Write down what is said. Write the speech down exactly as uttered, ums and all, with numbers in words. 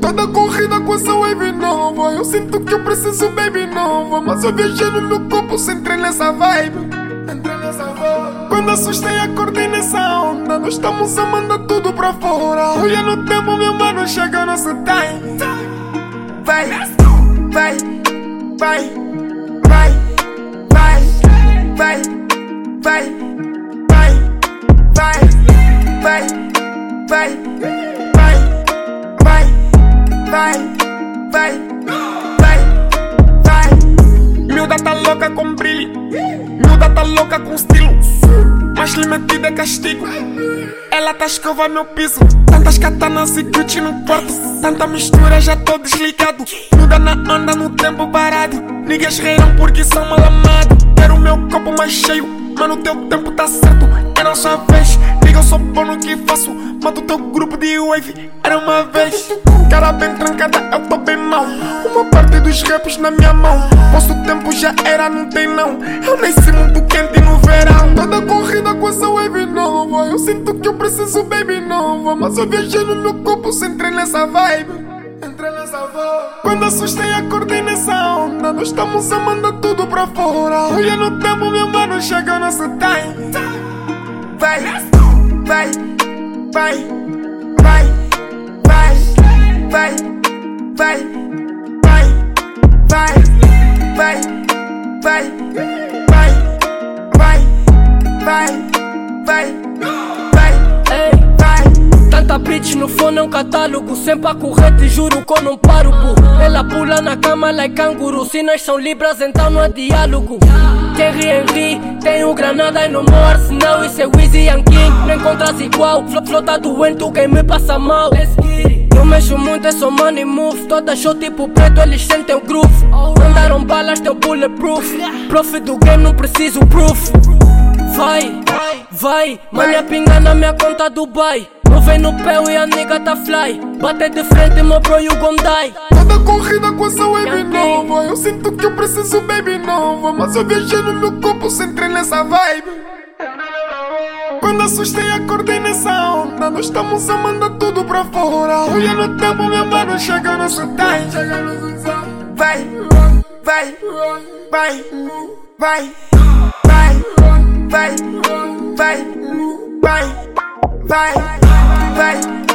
Toda corrida com essa wave nova, eu sinto que eu preciso baby nova. Mas eu viajei no meu corpo, se entrei nessa vibe. Entrei nessa vibe. Quando assustei, acordei nessa onda. Nós estamos a mandar tudo pra fora. Olha no tempo, meu mano, chega nosso time. Vai, vai, vai, vai, vai, vai, vai, vai, vai, vai, vai, vai, vai, vai, vai, vai, vai. Miúda tá louca com brilho, miúda tá louca com estilo, mas lhe metida é castigo. Ela tá escovando meu piso, tantas katanas e Gucci no quarto, tanta mistura, já tô desligado. Miúda na onda no tempo parado, niggas reiram porque são mal amados. Quero o meu copo mais cheio, mano, teu tempo tá certo, é nossa vez. Diga, eu sou bom no que faço, mato teu grupo de wave, era uma vez. Cara bem trancada, eu tô bem mal, uma parte dos raps na minha mão. Posso tempo já era, não tem não, eu nasci muito quente no verão. Toda corrida com essa wave nova, eu sinto que eu preciso baby nova. Mas eu viajei no meu corpo, se entrei nessa vibe. Entrei nessa vibe. Quando assustei, acordei nessa onda. Nós estamos a mandar tudo pra fora. Olha no tempo, meu mano, chega nosso time. Vai, vai, vai, vai, vai, vai, vai, vai, vai, vai, vai, vai, vai, vai, vai, vai, vai. Tanta bitch no fone é um catálogo, sempre a correr, te juro que eu não paro, bu. Ela pula na cama like canguru, se nós são libras então não há diálogo. Tem ri em ri, tem o Granada e no meu arsenal, isso é Weezy and King, não encontras igual. Flow tá doendo, quem me passa mal. Eu mexo muito, é só money move, toda show tipo preto, eles sentem o groove. Mandaram balas, teu bulletproof, prof do game, não preciso proof. Vai, vai, manha pinga na minha conta Dubai. Movei no pé e a nigga tá fly, bate de frente, meu bro, you gon' die. Toda corrida com essa wave nova, eu sinto que eu preciso baby nova. Mas eu viajei no meu corpo, se entrei nessa vibe. Quando assustei, acordei nessa onda. Nós estamos a mandar tudo pra fora. Olha no tempo, meu mano, chega nosso time. Vai, vai, vai, vai, vai, vai, vai, vai, vai, vai, vai.